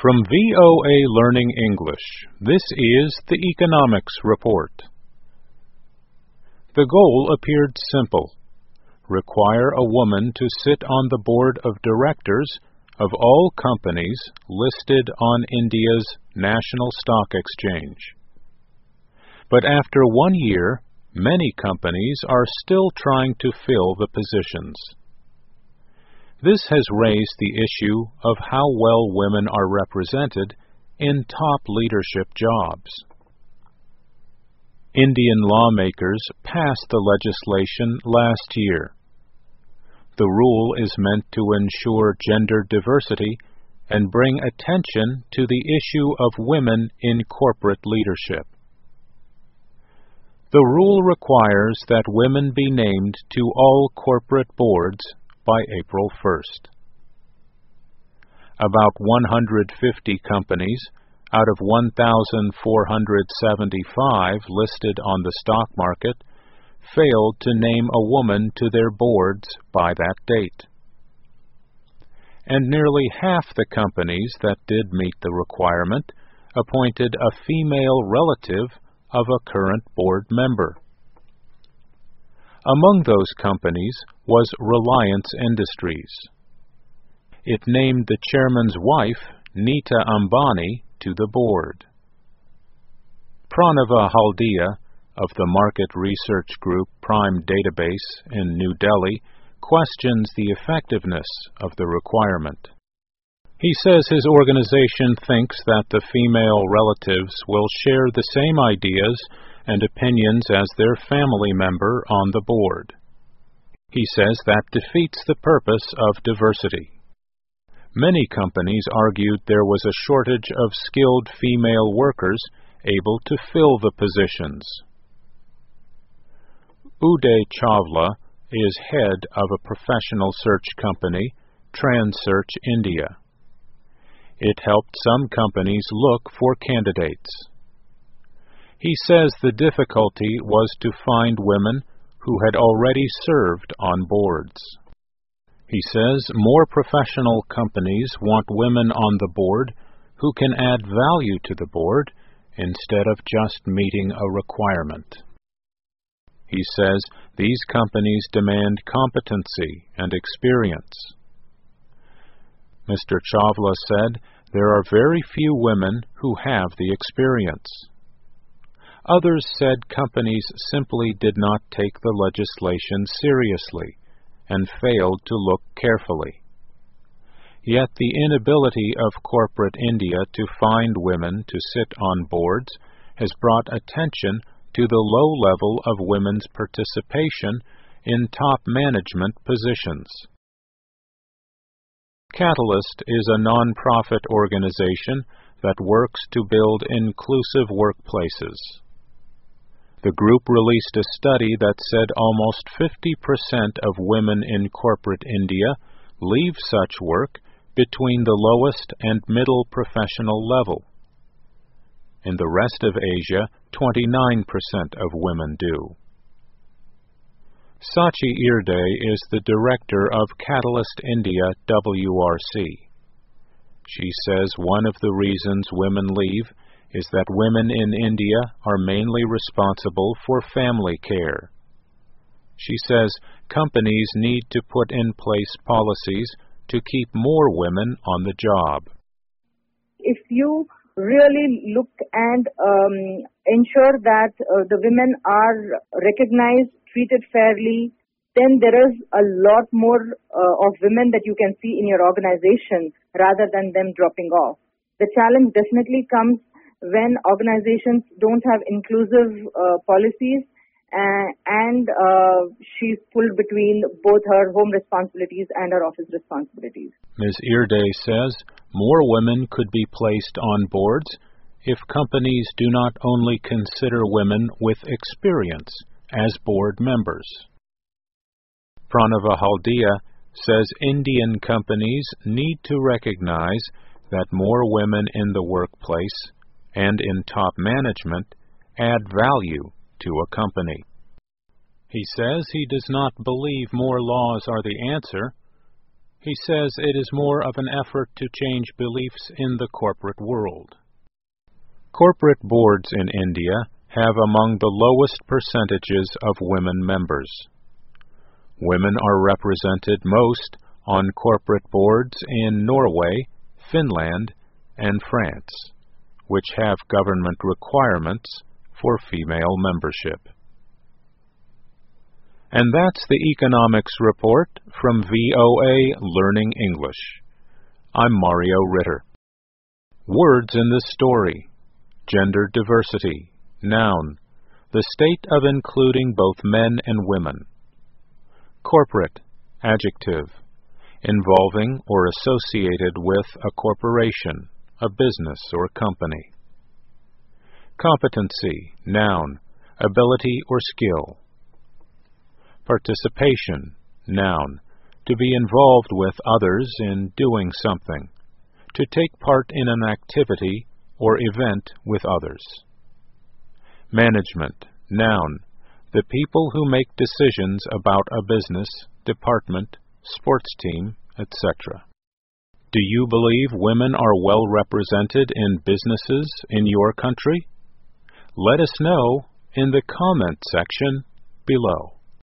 From VOA Learning English, this is the Economics Report. The goal appeared simple: require a woman to sit on the board of directors of all companies listed on India's National Stock Exchange. But after 1 year, many companies are still trying to fill the positions. This has raised the issue of how well women are represented in top leadership jobs. Indian lawmakers passed the legislation last year. The rule is meant to ensure gender diversity and bring attention to the issue of women in corporate leadership. The rule requires that women be named to all corporate boards by April 1st. About 150 companies out of 1,475 listed on the stock market failed to name a woman to their boards by that date. And nearly half the companies that did meet the requirement appointed a female relative of a current board member. Among those companies was Reliance Industries. It named the chairman's wife, Nita Ambani, to the board. Pranava Haldia, of the market research group Prime Database in New Delhi, questions the effectiveness of the requirement. He says his organization thinks that the female relatives will share the same ideas and opinions as their family member on the board. He says that defeats the purpose of diversity. Many companies argued there was a shortage of skilled female workers able to fill the positions. Uday Chawla is head of a professional search company, TransSearch India. It helped some companies look for candidates. He says the difficulty was to find women who had already served on boards. He says more professional companies want women on the board who can add value to the board instead of just meeting a requirement. He says these companies demand competency and experience. Mr. Chawla said there are very few women who have the experience. Others said companies simply did not take the legislation seriously and failed to look carefully. Yet the inability of corporate India to find women to sit on boards has brought attention to the low level of women's participation in top management positions. Catalyst is a non-profit organization that works to build inclusive workplaces. The group released a study that said almost 50% of women in corporate India leave such work between the lowest and middle professional level. In the rest of Asia, 29% of women do. Sachi Irde is the director of Catalyst India WRC. She says one of the reasons women leave is that women in India are mainly responsible for family care. She says companies need to put in place policies to keep more women on the job. If you really look and ensure that the women are recognized, treated fairly, then there is a lot more of women that you can see in your organization rather than them dropping off. The challenge definitely comes when organizations don't have inclusive policies and she's pulled between both her home responsibilities and her office responsibilities. Ms. Irde says more women could be placed on boards if companies do not only consider women with experience as board members. Pranava Haldia says Indian companies need to recognize that more women in the workplace and in top management add value to a company. He says he does not believe more laws are the answer. He says it is more of an effort to change beliefs in the corporate world. Corporate boards in India have among the lowest percentages of women members. Women are represented most on corporate boards in Norway, Finland, and France, which have government requirements for female membership. And that's the Economics Report from VOA Learning English. I'm Mario Ritter. Words in this story: gender diversity, noun, the state of including both men and women. Corporate, adjective, involving or associated with a corporation, a business or company. Competency, noun, ability or skill. Participation, noun, to be involved with others in doing something, to take part in an activity or event with others. Management, noun, the people who make decisions about a business, department, sports team, etc. Do you believe women are well represented in businesses in your country? Let us know in the comment section below.